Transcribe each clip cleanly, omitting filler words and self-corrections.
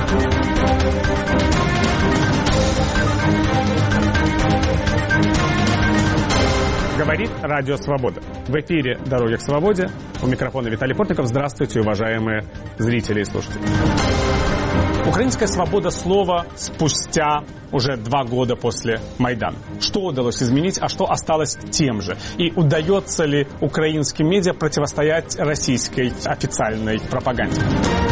Говорит Радио Свобода. В эфире «Дороги к свободе». У микрофона Виталий Портников. Здравствуйте, уважаемые зрители и слушатели. Украинская свобода слова спустя уже 2 года после Майдана. Что удалось изменить, а что осталось тем же? И удается ли украинским медиа противостоять российской официальной пропаганде?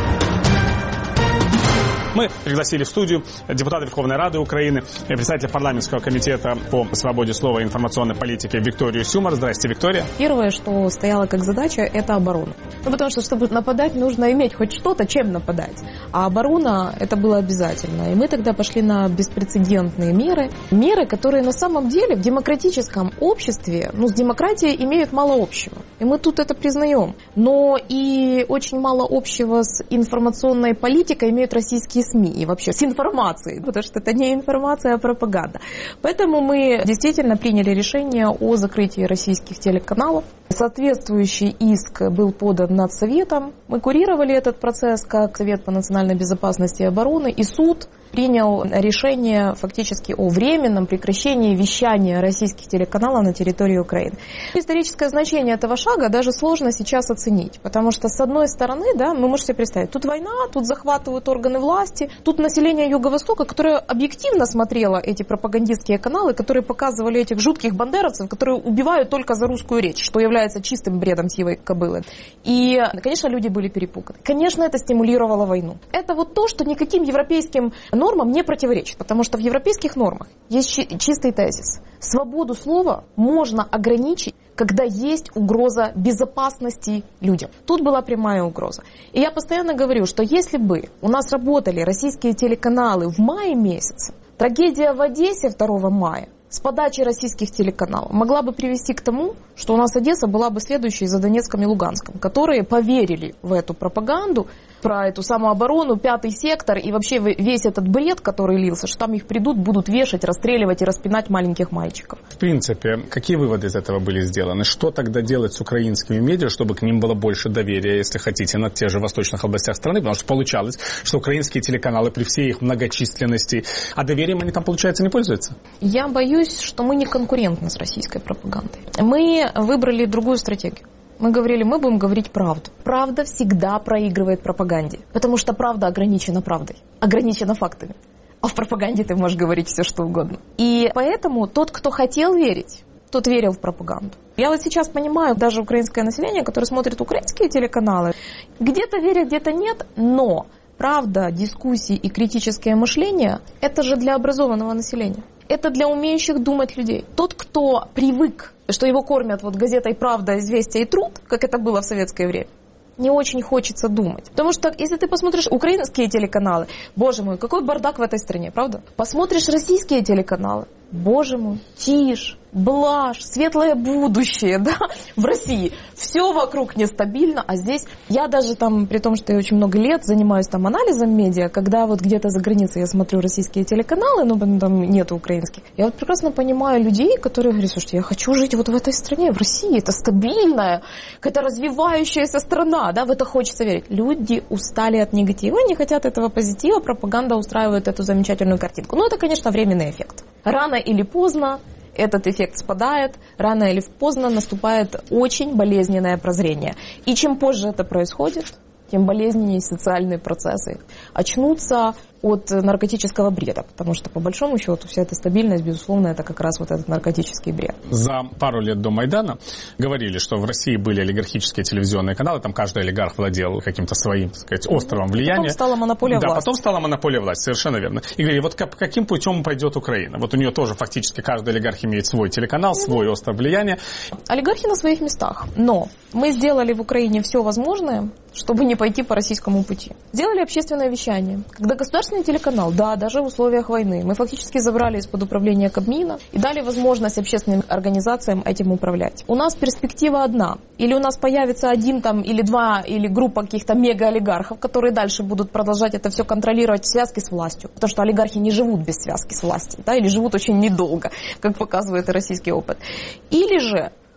Мы пригласили в студию депутата Верховной Рады Украины, председателя парламентского комитета по свободе слова и информационной политике Викторию Сюмар. Здрасте, Виктория. Первое, что стояло как задача, это оборона. Потому что, чтобы нападать, нужно иметь хоть что-то, чем нападать. А оборона, это было обязательно. И мы тогда пошли на беспрецедентные меры. Меры, которые на самом деле в демократическом обществе, с демократией имеют мало общего. И мы тут это признаем. Но и очень мало общего с информационной политикой имеют российские СМИ и вообще с информацией, потому что это не информация, а пропаганда. Поэтому мы действительно приняли решение о закрытии российских телеканалов. Соответствующий иск был подан Надсоветом. Мы курировали этот процесс как Совет по национальной безопасности и обороны, и суд принял решение фактически о временном прекращении вещания российских телеканалов на территории Украины. Историческое значение этого шага даже сложно сейчас оценить, потому что с одной стороны, мы можем себе представить, тут война, тут захватывают органы власти, тут население Юго-Востока, которое объективно смотрело эти пропагандистские каналы, которые показывали этих жутких бандеровцев, которые убивают только за русскую речь, что является чистым бредом сивой кобылы. И, конечно, люди были перепуганы. Конечно, это стимулировало войну. Это вот то, что никаким европейским нормам не противоречит, потому что в европейских нормах есть чистый тезис. Свободу слова можно ограничить, когда есть угроза безопасности людям. Тут была прямая угроза. И я постоянно говорю, что если бы у нас работали российские телеканалы в мае месяце, трагедия в Одессе 2 мая с подачи российских телеканалов могла бы привести к тому, что у нас Одесса была бы следующей за Донецком и Луганском, которые поверили в эту пропаганду, про эту самооборону, 5-й сектор и вообще весь этот бред, который лился, что там их придут, будут вешать, расстреливать и распинать маленьких мальчиков. В принципе, какие выводы из этого были сделаны? Что тогда делать с украинскими медиа, чтобы к ним было больше доверия, если хотите, на тех же восточных областях страны? Потому что получалось, что украинские телеканалы при всей их многочисленности, а доверием они там, получается, не пользуются? Я боюсь, что мы не конкурентны с российской пропагандой. Мы выбрали другую стратегию. Мы говорили, мы будем говорить правду. Правда всегда проигрывает пропаганде, потому что правда ограничена правдой, ограничена фактами. А в пропаганде ты можешь говорить все, что угодно. И поэтому тот, кто хотел верить, тот верил в пропаганду. Я вот сейчас понимаю даже украинское население, которое смотрит украинские телеканалы, где-то верят, где-то нет, но правда, дискуссии и критическое мышление – это же для образованного населения. Это для умеющих думать людей. Тот, кто привык, что его кормят газетой «Правда», «Известия» и «Труд», как это было в советское время, не очень хочется думать. Потому что, если ты посмотришь украинские телеканалы, боже мой, какой бардак в этой стране, правда? Посмотришь российские телеканалы, боже мой, тишь, блажь, светлое будущее, в России. Все вокруг нестабильно, а здесь я даже при том, что я очень много лет занимаюсь анализом медиа, когда где-то за границей я смотрю российские телеканалы, там нету украинских, я прекрасно понимаю людей, которые говорят, слушайте, я хочу жить в этой стране, в России, это стабильная, какая-то развивающаяся страна, в это хочется верить. Люди устали от негатива, не хотят этого позитива, пропаганда устраивает эту замечательную картинку. Это, конечно, временный эффект. Рано или поздно этот эффект спадает, рано или поздно наступает очень болезненное прозрение. И чем позже это происходит, тем болезненнее социальные процессы очнутся от наркотического бреда, потому что, по большому счету, вся эта стабильность, безусловно, это как раз этот наркотический бред. За пару лет до Майдана говорили, что в России были олигархические телевизионные каналы, там каждый олигарх владел каким-то своим, островом влияния. Потом стала монополия власти. Потом стала монополия власти, совершенно верно. И говорили, каким путем пойдет Украина? У нее тоже фактически каждый олигарх имеет свой телеканал, свой остров влияния. Олигархи на своих местах, но мы сделали в Украине все возможное, чтобы не пойти по российскому пути. Сделали общественное вещание, когда государственный телеканал, даже в условиях войны, мы фактически забрали из-под управления Кабмина и дали возможность общественным организациям этим управлять. У нас перспектива одна. Или у нас появится 1 или 2, или группа каких-то мега-олигархов, которые дальше будут продолжать это все контролировать в связке с властью. Потому что олигархи не живут без связки с властью, или живут очень недолго, как показывает и российский опыт. Или же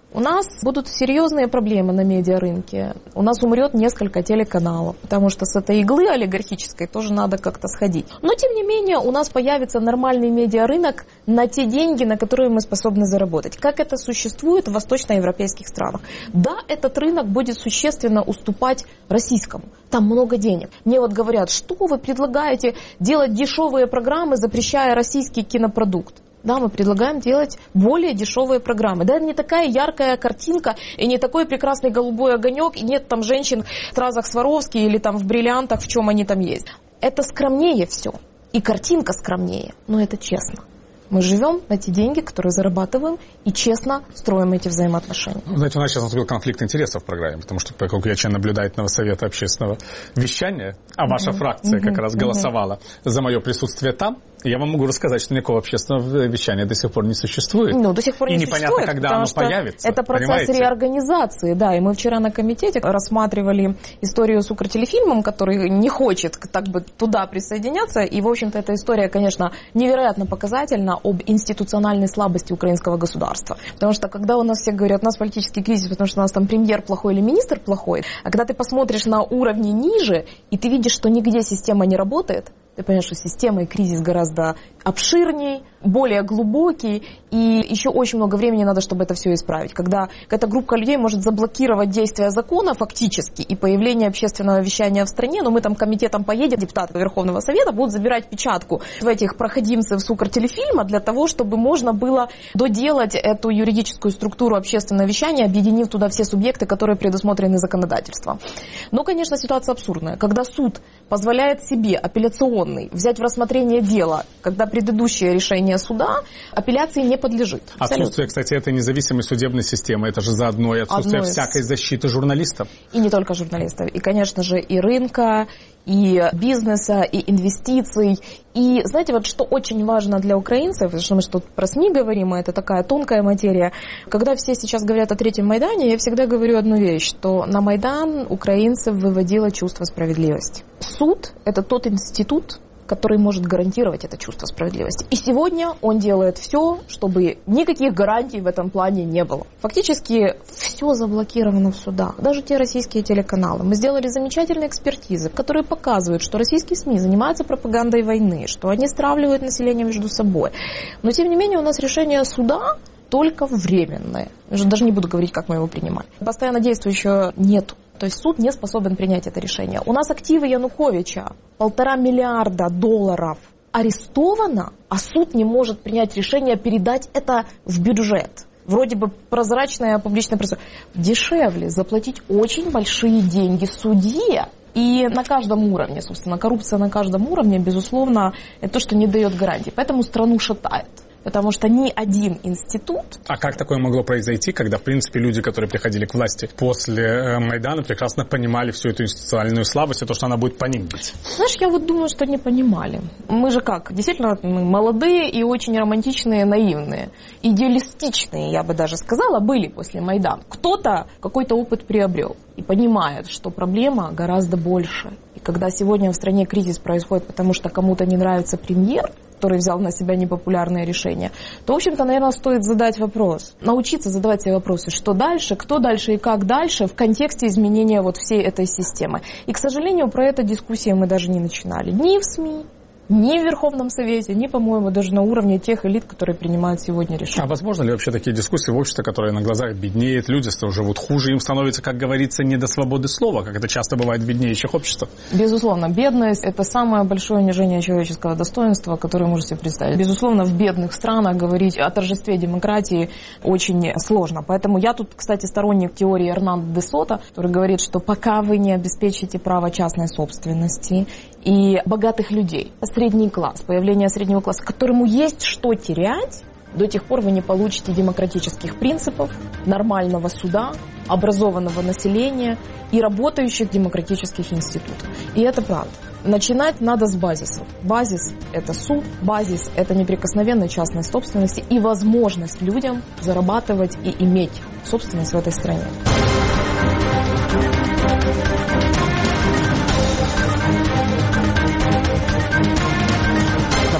У нас будут серьезные проблемы на медиарынке. У нас умрет несколько телеканалов, потому что с этой иглы олигархической тоже надо как-то сходить. Но, тем не менее, у нас появится нормальный медиарынок на те деньги, на которые мы способны заработать. Как это существует в восточноевропейских странах. Да, этот рынок будет существенно уступать российскому. Там много денег. Мне вот говорят, что вы предлагаете делать дешевые программы, запрещая российский кинопродукт. Да, мы предлагаем делать более дешевые программы. Да, не такая яркая картинка и не такой прекрасный голубой огонек, и нет там женщин в стразах Сваровски или там в бриллиантах, в чем они там есть. Это скромнее все. И картинка скромнее, но это честно. Мы живем на те деньги, которые зарабатываем, и честно строим эти взаимоотношения. Знаете, у нас сейчас наступил конфликт интересов в программе, потому что, поскольку я член наблюдательного совета общественного вещания, а ваша фракция как раз голосовала за мое присутствие там, я вам могу рассказать, что никакого общественного вещания до сих пор не существует. Ну, до сих пор не существует. И непонятно, когда оно появится. Это процесс реорганизации, да. И мы вчера на комитете рассматривали историю с Укртелефильмом, который не хочет так бы туда присоединяться. И, в общем-то, эта история, конечно, невероятно показательна об институциональной слабости украинского государства. Потому что, когда у нас все говорят, у нас политический кризис, потому что у нас там премьер плохой или министр плохой, а когда ты посмотришь на уровни ниже, и ты видишь, что нигде система не работает, ты понимаешь, что система и кризис гораздо обширней, более глубокий, и еще очень много времени надо, чтобы это все исправить. Когда какая-то группа людей может заблокировать действия закона фактически и появление общественного вещания в стране, но мы там комитетом поедем, депутаты Верховного Совета будут забирать печатку в этих проходимцев с Укртелефильма для того, чтобы можно было доделать эту юридическую структуру общественного вещания, объединив туда все субъекты, которые предусмотрены законодательством. Но, конечно, ситуация абсурдная. Когда суд позволяет себе апелляционный взять в рассмотрение дела, когда предыдущее решение суда апелляции не подлежит. Отсутствие, кстати, этой независимой судебной системы, это же заодно и отсутствие всякой защиты журналистов. И не только журналистов, и, конечно же, и рынка, и бизнеса, и инвестиций. И знаете, вот что очень важно для украинцев, потому что мы что про СМИ говорим, это такая тонкая материя. Когда все сейчас говорят о Третьем Майдане, я всегда говорю одну вещь, что на Майдан украинцев выводило чувство справедливости. Суд – это тот институт, который может гарантировать это чувство справедливости. И сегодня он делает все, чтобы никаких гарантий в этом плане не было. Фактически все заблокировано в судах, даже те российские телеканалы. Мы сделали замечательные экспертизы, которые показывают, что российские СМИ занимаются пропагандой войны, что они стравливают население между собой. Но тем не менее у нас решение суда только временное. Я даже не буду говорить, как мы его принимаем. Постоянно действующего нету. То есть суд не способен принять это решение. У нас активы Януковича 1,5 миллиарда долларов арестовано, а суд не может принять решение передать это в бюджет. Вроде бы прозрачное публичное пространство. Дешевле заплатить очень большие деньги судье. И на каждом уровне, собственно, коррупция на каждом уровне, безусловно, это то, что не дает гарантий. Поэтому страну шатает. Потому что ни один институт... А как такое могло произойти, когда, в принципе, люди, которые приходили к власти после Майдана, прекрасно понимали всю эту институциональную слабость и то, что она будет по ним бить? Знаешь, я вот думаю, что не понимали. Мы же как? Действительно, мы молодые и очень романтичные, наивные. Идеалистичные, я бы даже сказала, были после Майдана. Кто-то какой-то опыт приобрел и понимает, что проблема гораздо больше. И когда сегодня в стране кризис происходит, потому что кому-то не нравится премьер, который взял на себя непопулярное решение, то, в общем-то, наверное, стоит задать вопрос. Научиться задавать себе вопросы, что дальше, кто дальше и как дальше в контексте изменения вот всей этой системы. И, к сожалению, про эту дискуссию мы даже не начинали. Ни в СМИ, ни в Верховном Совете, ни, по-моему, даже на уровне тех элит, которые принимают сегодня решения. А возможно ли вообще такие дискуссии в обществе, которое на глазах беднеет, люди живут хуже, им становится, как говорится, не до свободы слова, как это часто бывает в беднеющих обществах? Безусловно, бедность – это самое большое унижение человеческого достоинства, которое вы можете себе представить. Безусловно, в бедных странах говорить о торжестве демократии очень сложно. Поэтому я тут, кстати, сторонник теории Эрнандо де Сото, который говорит, что пока вы не обеспечите право частной собственности и богатых людей, средний класс, появление среднего класса, которому есть что терять, до тех пор вы не получите демократических принципов, нормального суда, образованного населения и работающих демократических институтов. И это правда. Начинать надо с базисов. Базис – это суд, базис – это неприкосновенность частной собственности и возможность людям зарабатывать и иметь собственность в этой стране.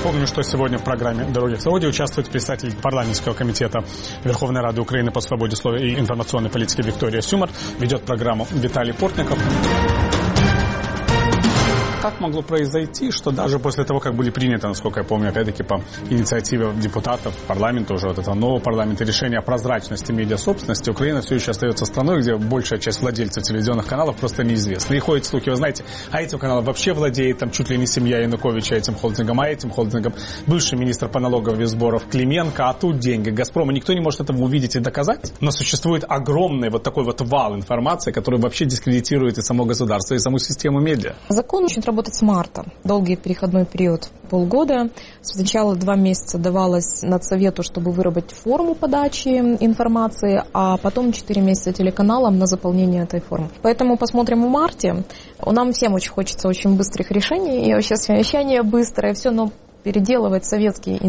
Напомню, что сегодня в программе «Дороги к свободе» участвует председатель парламентского комитета Верховной Рады Украины по свободе слова и информационной политике Виктория Сюмар. Ведет программу Виталий Портников. Как могло произойти, что даже после того, как были приняты, насколько я помню, опять-таки по инициативе депутатов парламента, уже вот этого нового парламента, решения о прозрачности медиасобственности, Украина все еще остается страной, где большая часть владельцев телевизионных каналов просто неизвестна. И ходят слухи, вы знаете, а этим каналом вообще владеет там чуть ли не семья Януковича этим холдингом, а этим холдингом бывший министр по налоговым и сборов Клименко, а тут деньги Газпрома. Никто не может этого увидеть и доказать, но существует огромный вот такой вот вал информации, который вообще дискредитирует и само государство, и саму систему медиа. Закон очень работать с марта. Долгий переходной период, полгода. Сначала 2 месяца давалось Надсовету, чтобы выработать форму подачи информации, а потом 4 месяца телеканалам на заполнение этой формы. Поэтому посмотрим в марте. Нам всем очень хочется очень быстрых решений, и вообще совещание быстрое, все, но переделывать советские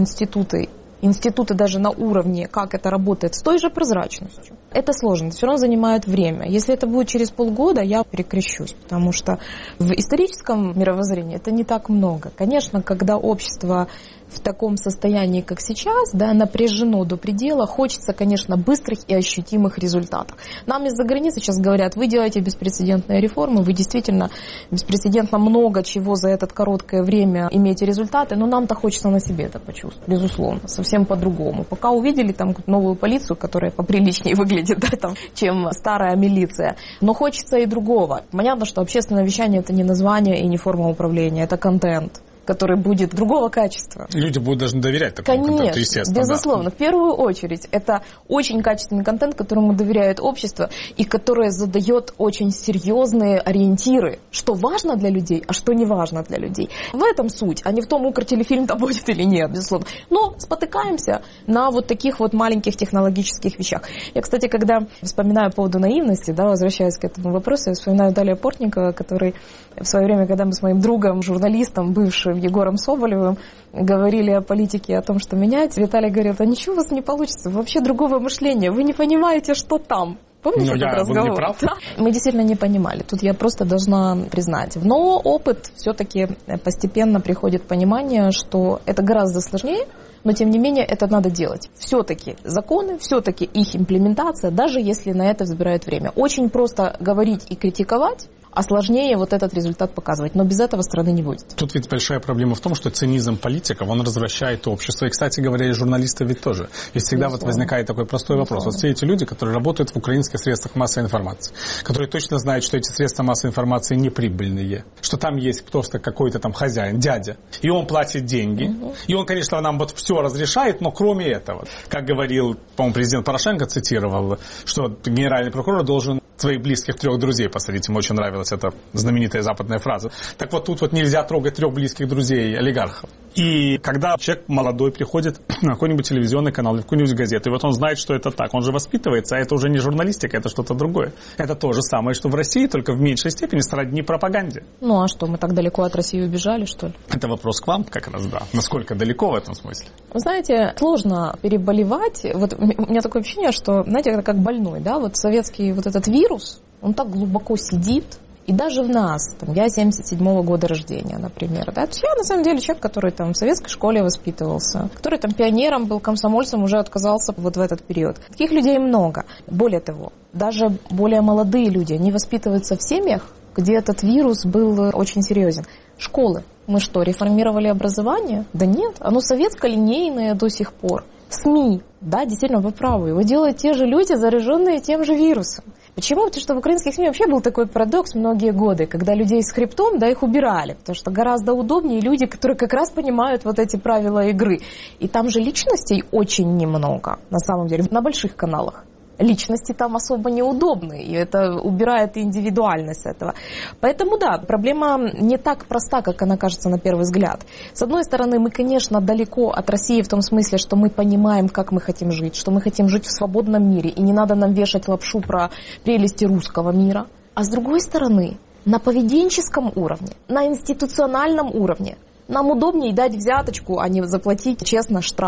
институты даже на уровне, как это работает, с той же прозрачностью. Это сложно, все равно занимает время. Если это будет через полгода, я перекрещусь, потому что в историческом мировоззрении это не так много. Конечно, когда общество в таком состоянии, как сейчас, да, напряжено до предела, хочется, конечно, быстрых и ощутимых результатов. Нам из-за границы сейчас говорят, вы делаете беспрецедентные реформы, вы действительно беспрецедентно много чего за это короткое время имеете результаты, но нам-то хочется на себе это почувствовать, безусловно, совсем по-другому. Пока увидели там новую полицию, которая поприличнее выглядит, да, там, чем старая милиция, но хочется и другого. Понятно, что общественное вещание это не название и не форма управления, это контент, который будет другого качества. Люди будут должны доверять такому контенту, естественно. Безусловно. Да. В первую очередь, это очень качественный контент, которому доверяет общество и который задает очень серьезные ориентиры, что важно для людей, а что не важно для людей. В этом суть, а не в том, укртелефильм там будет или нет, безусловно. Но спотыкаемся на вот таких вот маленьких технологических вещах. Я, кстати, когда вспоминаю по поводу наивности, да, возвращаясь к этому вопросу, я вспоминаю Виталия Портникова, который в свое время, когда мы с моим другом, журналистом, бывшим Егором Соболевым, говорили о политике, о том, что менять, Виталий говорит, а ничего у вас не получится, вообще другого мышления, вы не понимаете, что там. Помните этот разговор? Не прав. Да? Мы действительно не понимали. Тут я просто должна признать. Но опыт все-таки постепенно приходит понимание, что это гораздо сложнее, но тем не менее это надо делать. Все-таки законы, все-таки их имплементация, даже если на это забирает время. Очень просто говорить и критиковать, а сложнее вот этот результат показывать. Но без этого страны не будет. Тут ведь большая проблема в том, что цинизм политиков, он развращает общество. И, кстати говоря, и журналисты ведь тоже. И всегда вот возникает такой простой вопрос. Вот все эти люди, которые работают в украинских средствах массовой информации, которые точно знают, что эти средства массовой информации неприбыльные, что там есть просто какой-то там хозяин, дядя, и он платит деньги, и он, конечно, нам вот все разрешает, но кроме этого, как говорил, по-моему, президент Порошенко цитировал, что генеральный прокурор должен своих близких 3 друзей посадить. Ему очень нравилась эта знаменитая западная фраза. Так вот тут вот нельзя трогать 3 близких друзей олигархов. И когда человек молодой приходит на какой-нибудь телевизионный канал или в какую-нибудь газету, и вот он знает, что это так, он же воспитывается, а это уже не журналистика, это что-то другое. Это то же самое, что в России, только в меньшей степени сродни пропаганде. Ну а что, мы так далеко от России убежали, что ли? Это вопрос к вам как раз, да. Насколько далеко в этом смысле? Вы знаете, сложно переболевать. Вот у меня такое ощущение, что, знаете, это как больной, да, вот советский вот этот вирус, он так глубоко сидит, и даже в нас, там, я 77-го года рождения, например, да, я на самом деле человек, который там в советской школе воспитывался, который там пионером был, комсомольцем, уже отказался вот в этот период. Таких людей много. Более того, даже более молодые люди, они воспитываются в семьях, где этот вирус был очень серьезен. Школы. Мы что, реформировали образование? Да нет, оно советско-линейное до сих пор. СМИ, да, действительно, вы правы, его делают те же люди, зараженные тем же вирусом. Почему? Потому что в украинских СМИ вообще был такой парадокс многие годы, когда людей с хребтом, да, их убирали, потому что гораздо удобнее люди, которые как раз понимают вот эти правила игры. И там же личностей очень немного, на самом деле, на больших каналах. Личности там особо неудобны, и это убирает индивидуальность этого. Поэтому, да, проблема не так проста, как она кажется на первый взгляд. С одной стороны, мы, конечно, далеко от России в том смысле, что мы понимаем, как мы хотим жить, что мы хотим жить в свободном мире, и не надо нам вешать лапшу про прелести русского мира. А с другой стороны, на поведенческом уровне, на институциональном уровне нам удобнее дать взяточку, а не заплатить честно штраф.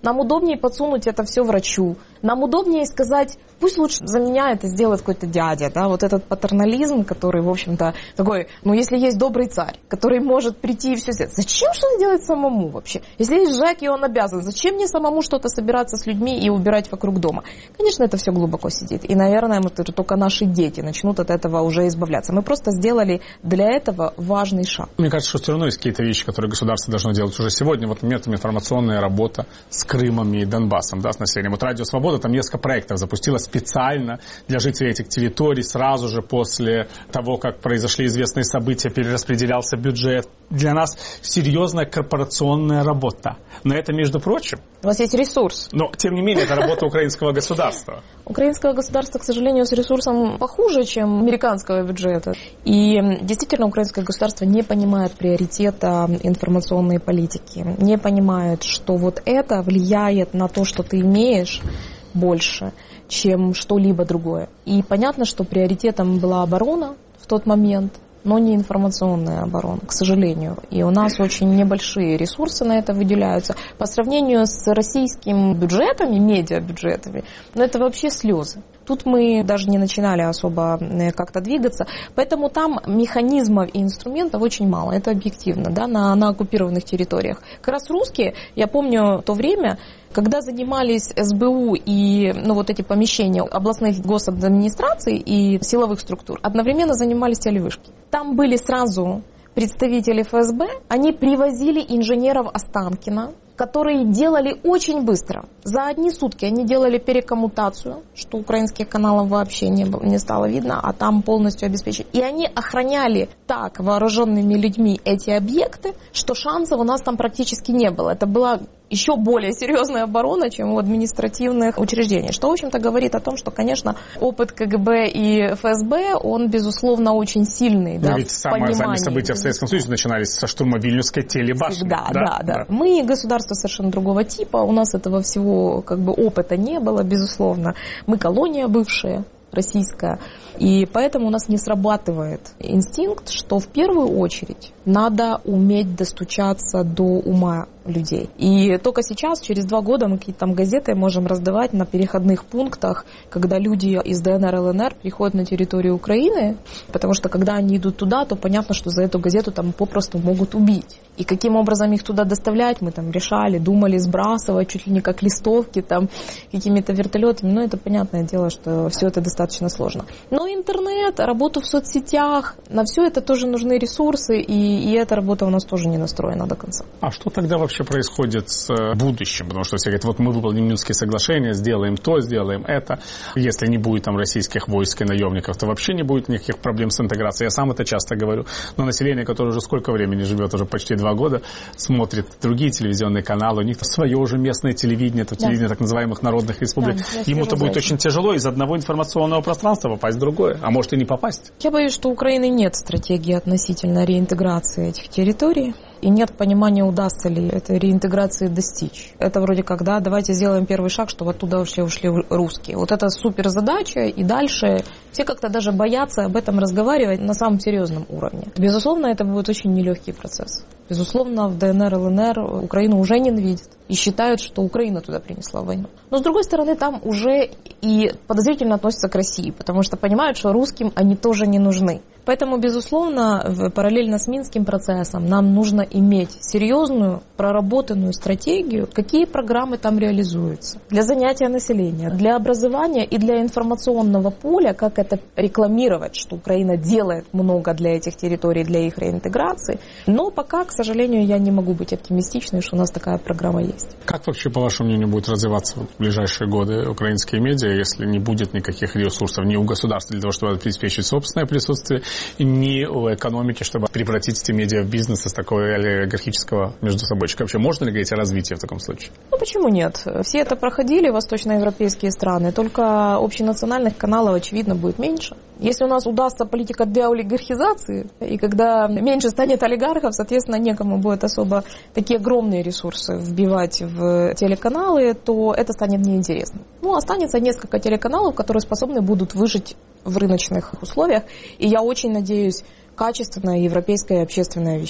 Нам удобнее подсунуть это все врачу. Нам удобнее сказать, пусть лучше за меня это сделает какой-то дядя. Да? Вот этот патернализм, который, в общем-то, такой, если есть добрый царь, который может прийти и все сделать. Зачем что-то делать самому вообще? Если есть Жек, и он обязан, зачем мне самому что-то собираться с людьми и убирать вокруг дома? Конечно, это все глубоко сидит. И, наверное, только наши дети начнут от этого уже избавляться. Мы просто сделали для этого важный шаг. Мне кажется, что все равно есть какие-то вещи, которые государство должно делать уже сегодня. Вот, например, информационная работа с Крымом и Донбассом, да, с населением. Вот Радио Свобода там несколько проектов запустила специально для жителей этих территорий сразу же после того, как произошли известные события, перераспределялся бюджет. Для нас серьезная корпорационная работа. Но это, между прочим... У вас есть ресурс. Но, тем не менее, это работа украинского государства. Украинское государство, к сожалению, с ресурсом похуже, чем американского бюджета. И действительно, украинское государство не понимает приоритета информационной политики. Не понимает, что вот это влияет на то, что ты имеешь больше, чем что-либо другое. И понятно, что приоритетом была оборона в тот момент, но не информационная оборона, к сожалению. И у нас очень небольшие ресурсы на это выделяются. По сравнению с российскими бюджетами, медиабюджетами, это вообще слезы. Тут мы даже не начинали особо как-то двигаться, поэтому там механизмов и инструментов очень мало, это объективно, да, на оккупированных территориях. Как раз русские, я помню то время, когда занимались СБУ и вот эти помещения областных госадминистраций и силовых структур, одновременно занимались телевышки. Там были сразу представители ФСБ, они привозили инженеров Останкино, которые делали очень быстро. За одни сутки они делали перекоммутацию, что украинских каналов вообще не стало видно, а там полностью обеспечили. И они охраняли так вооруженными людьми эти объекты, что шансов у нас там практически не было. Это была еще более серьезная оборона, чем у административных учреждений. Что, в общем-то, говорит о том, что, конечно, опыт КГБ и ФСБ, он, безусловно, очень сильный. Но ведь сами события в Советском Союзе начинались со штурма Вильнюсской телебашни. Да. Мы государство совершенно другого типа, у нас этого всего опыта не было, безусловно. Мы колония бывшая, российская, и поэтому у нас не срабатывает инстинкт, что в первую очередь надо уметь достучаться до ума людей. И только сейчас, через 2 года, мы какие-то там газеты можем раздавать на переходных пунктах, когда люди из ДНР, ЛНР приходят на территорию Украины, потому что когда они идут туда, то понятно, что за эту газету там попросту могут убить. И каким образом их туда доставлять, мы там решали, думали сбрасывать чуть ли не как листовки там какими-то вертолетами. Это понятное дело, что все это достаточно сложно. Но интернет, работу в соцсетях, на все это тоже нужны ресурсы, и эта работа у нас тоже не настроена до конца. А что тогда вообще происходит с будущим? Потому что все говорят, мы выполним Минские соглашения, сделаем то, сделаем это. Если не будет там российских войск и наемников, то вообще не будет никаких проблем с интеграцией. Я сам это часто говорю. Но население, которое уже сколько времени живет, уже почти 2 года, смотрит другие телевизионные каналы, у них свое уже местное телевидение, это телевидение так называемых народных республик. Ему-то будет очень тяжело из одного информационного пространства попасть в другое, а может и не попасть. Я боюсь, что у Украины нет стратегии относительно реинтеграции этих территорий. И нет понимания, удастся ли этой реинтеграции достичь. Это вроде как, давайте сделаем первый шаг, чтобы оттуда ушли русские. Вот это супер задача, и дальше все как-то даже боятся об этом разговаривать на самом серьезном уровне. Безусловно, это будет очень нелегкий процесс. Безусловно, в ДНР, ЛНР Украину уже ненавидят и считают, что Украина туда принесла войну. Но, с другой стороны, там уже и подозрительно относятся к России, потому что понимают, что русским они тоже не нужны. Поэтому, безусловно, параллельно с Минским процессом нам нужно иметь серьезную, проработанную стратегию, какие программы там реализуются. Для занятия населения, для образования и для информационного поля, как это рекламировать, что Украина делает много для этих территорий, для их реинтеграции. Но пока, к сожалению, я не могу быть оптимистичной, что у нас такая программа есть. Как вообще, по вашему мнению, будет развиваться в ближайшие годы украинские медиа, если не будет никаких ресурсов ни у государства для того, чтобы обеспечить собственное присутствие, ни у экономики, чтобы превратить эти медиа в бизнес из такого олигархического междусобойчика? Вообще, можно ли говорить о развитии в таком случае? Почему нет? Все это проходили, восточноевропейские страны, только общенациональных каналов, очевидно, будет меньше. Если у нас удастся политика деолигархизации, и когда меньше станет олигархов, соответственно, некому будет особо такие огромные ресурсы вбивать в телеканалы, то это станет неинтересным. Останется несколько телеканалов, которые способны будут выжить в рыночных условиях, и я очень надеюсь, качественное европейское общественное вещание.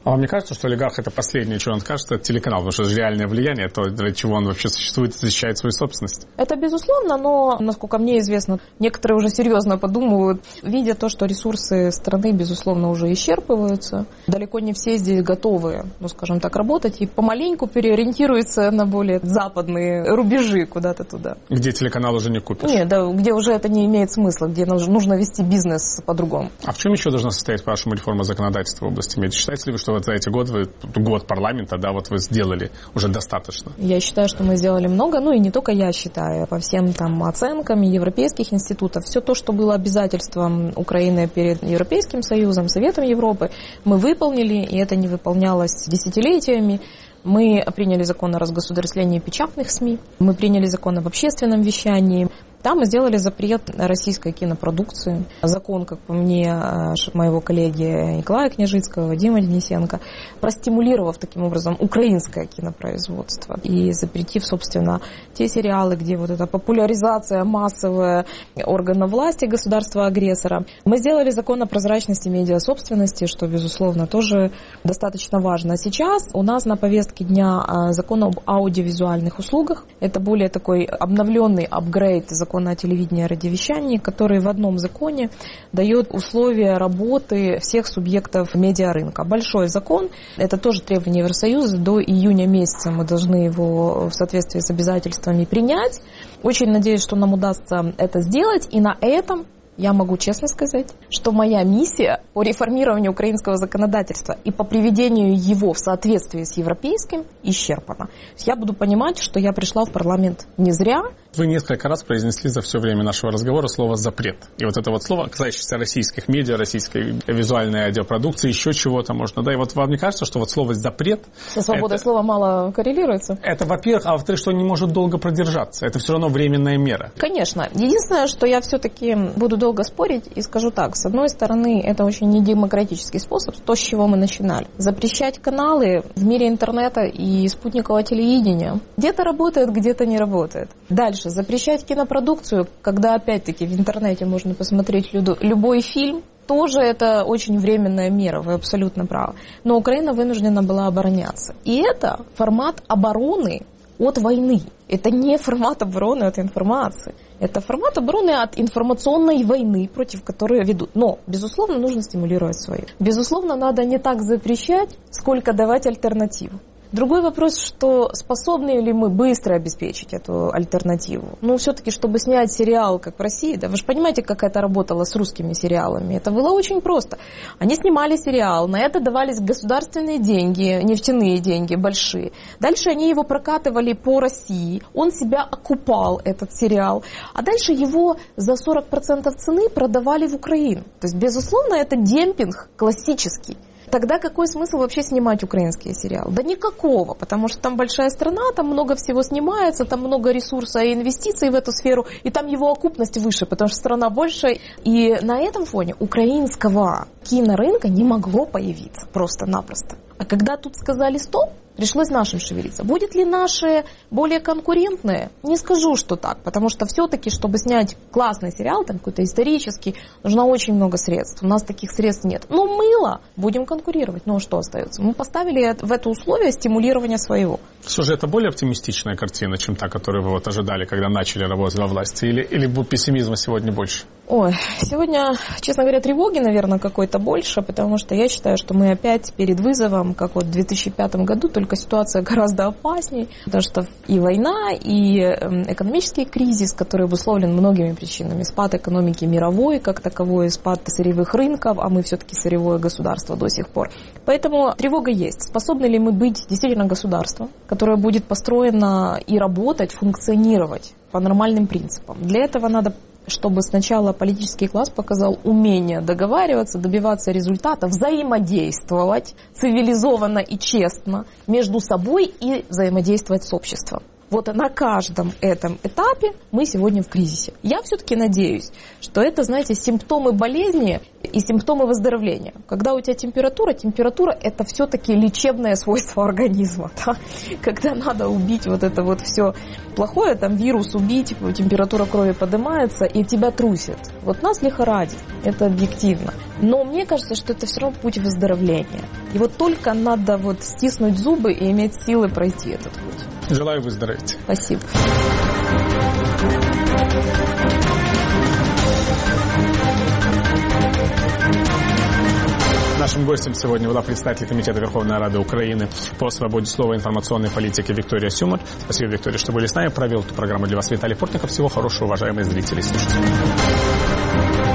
А вам не кажется, что олигарх — это последнее, что он скажет, это телеканал, потому что это же реальное влияние, то, для чего он вообще существует, защищает свою собственность? Это безусловно, но, насколько мне известно, некоторые уже серьезно подумывают, видя то, что ресурсы страны, безусловно, уже исчерпываются. Далеко не все здесь готовы, скажем так, работать и помаленьку переориентируются на более западные рубежи куда-то туда. Где телеканал уже не купишь? Нет, да, где уже это не имеет смысла, где нужно вести бизнес по-другому. А в чем еще должна состоять, по-вашему, реформа законодательства в области медиа? Считаете ли вы, что вот за эти годы, год парламента, да, вот вы сделали уже достаточно? Я считаю, что мы сделали много, и не только я считаю, по всем там оценкам европейских институтов, все то, что было обязательством Украины перед Европейским Союзом, Советом Европы, мы выполнили, и это не выполнялось десятилетиями. Мы приняли закон о разгосударствлении печатных СМИ, мы приняли закон об общественном вещании. Там мы сделали запрет российской кинопродукции. Закон, как по мне, моего коллеги Николая Княжицкого, Вадима Денисенко, простимулировав таким образом украинское кинопроизводство и запретив, собственно, те сериалы, где вот эта популяризация массовая органов власти государства-агрессора. Мы сделали закон о прозрачности медиасобственности, что, безусловно, тоже достаточно важно. Сейчас у нас на повестке дня закон об аудиовизуальных услугах. Это более такой обновленный апгрейд закона о телевидении и радиовещании, который в одном законе дает условия работы всех субъектов медиарынка. Большой закон, это тоже требование Евросоюза, до июня месяца мы должны его в соответствии с обязательствами принять. Очень надеюсь, что нам удастся это сделать, и на этом я могу честно сказать, что моя миссия по реформированию украинского законодательства и по приведению его в соответствие с европейским исчерпана. Я буду понимать, что я пришла в парламент не зря. Вы несколько раз произнесли за все время нашего разговора слово «запрет». И вот это вот слово, касающееся российских медиа, российской визуальной аудиопродукции, еще чего-то можно. Да, и вот вам не кажется, что вот слово «запрет» со свободой слова мало коррелируется? Это, во-первых, а во-вторых, что не может долго продержаться. Это все равно временная мера. Конечно. Единственное, что я все-таки буду долго спорить и скажу так. С одной стороны, это очень недемократический способ, то, с чего мы начинали. Запрещать каналы в мире интернета и спутникового телевидения. Где-то работает, где-то не работает. Дальше. Запрещать кинопродукцию, когда, опять-таки, в интернете можно посмотреть любой фильм, тоже это очень временная мера, вы абсолютно правы. Но Украина вынуждена была обороняться. И это формат обороны от войны. Это не формат обороны от информации. Это формат обороны от информационной войны, против которой ведут. Но, безусловно, нужно стимулировать свою. Безусловно, надо не так запрещать, сколько давать альтернативу. Другой вопрос, что способны ли мы быстро обеспечить эту альтернативу? Все-таки, чтобы снять сериал, как в России, да, вы же понимаете, как это работало с русскими сериалами. Это было очень просто. Они снимали сериал, на это давались государственные деньги, нефтяные деньги большие. Дальше они его прокатывали по России, он себя окупал, этот сериал. А дальше его за 40% цены продавали в Украину. То есть, безусловно, это демпинг классический. Тогда какой смысл вообще снимать украинские сериалы? Да никакого, потому что там большая страна, там много всего снимается, там много ресурсов и инвестиций в эту сферу, и там его окупность выше, потому что страна больше. И на этом фоне украинского кинорынка не могло появиться просто-напросто. А когда тут сказали «стоп», пришлось нашим шевелиться. Будет ли наше более конкурентное? Не скажу, что так, потому что все-таки, чтобы снять классный сериал, там какой-то исторический, нужно очень много средств. У нас таких средств нет. Но мыло будем конкурировать. Ну, что остается? Мы поставили в это условие стимулирования своего. Что же, это более оптимистичная картина, чем та, которую вы вот ожидали, когда начали работать во власти? Или пессимизма сегодня больше? Ой, сегодня, честно говоря, тревоги, наверное, какой-то больше, потому что я считаю, что мы опять перед вызовом, как вот в 2005 году, только ситуация гораздо опаснее, потому что и война, и экономический кризис, который обусловлен многими причинами. Спад экономики мировой, как таковой, спад сырьевых рынков, а мы все-таки сырьевое государство до сих пор. Поэтому тревога есть. Способны ли мы быть действительно государством, которое будет построено и работать, функционировать по нормальным принципам? Для этого надо, чтобы сначала политический класс показал умение договариваться, добиваться результата, взаимодействовать цивилизованно и честно между собой и взаимодействовать с обществом. Вот на каждом этом этапе мы сегодня в кризисе. Я все-таки надеюсь, что это, знаете, симптомы болезни и симптомы выздоровления. Когда у тебя температура это все-таки лечебное свойство организма. Да? Когда надо убить вот это вот все плохое, там вирус убить, температура крови поднимается и тебя трусит. Вот нас лихорадит, это объективно. Но мне кажется, что это все равно путь выздоровления. И вот только надо вот стиснуть зубы и иметь силы пройти этот путь. Желаю выздороветь. Спасибо. Нашим гостем сегодня была председатель Комитета Верховной Рады Украины по свободе слова и информационной политике Виктория Сюмар. Спасибо, Виктория, что были с нами. Провел эту программу для вас Виталий Портников. Всего хорошего, уважаемые зрители и слушатели.